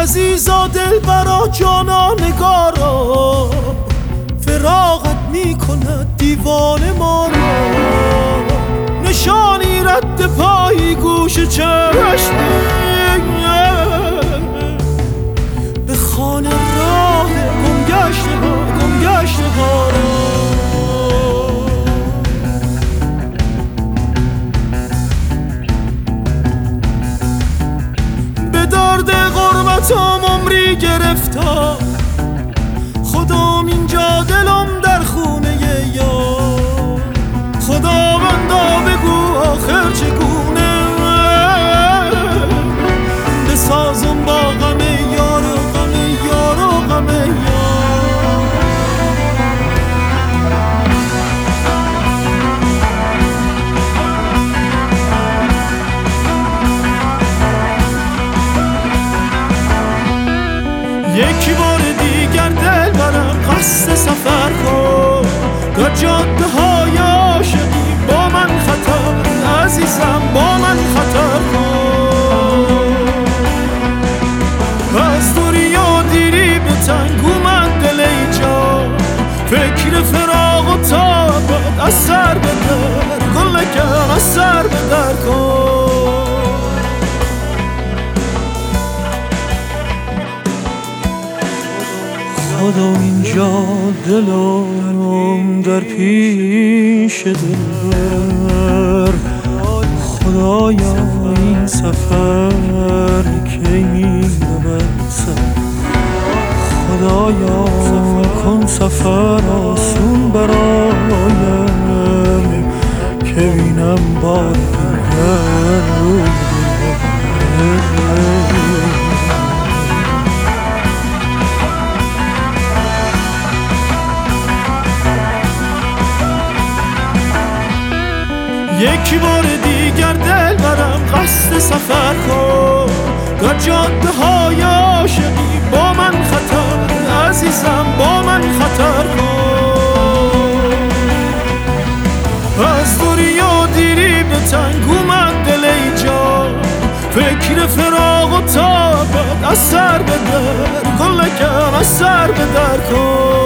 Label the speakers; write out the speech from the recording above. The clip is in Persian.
Speaker 1: عزیزا دلبرا جانا نگارا، فراقت میکند دیوان ما را. نشانی رد پایی گوش چشمی به خانه راه گمگشته ها را. به درد غربتم عمری گرفتم، خدام اینجا دلم در خونه یار. خداوندا بگو آخر چگونه بسازم با غم یار و غم یار و غم یار. یکی بار دیگر دل برم قصد سفر کن، در جاده های عاشقی با من خطر، عزیزم با من خطر کن. از دوری و دیری به تنگ اومد دل اینجا، فکر فراق و تابت از سر بدر، گل نکن از سر بدر کن. خدا اینجا دلم در پیش دل، خدایا این سفر کی می‌رود سر، خدایا کن سفر آسون برایم که بینم بار دیگر. یکی بار دیگر دل برم قصد سفر کن، در جاده های عاشقی با من خطر، عزیزم با من خطر کن. از دوری و دیری به تنگ اومد دل اینجا، فکر فراق و تابت از سر بدر، گل نکن از سر بدر کن.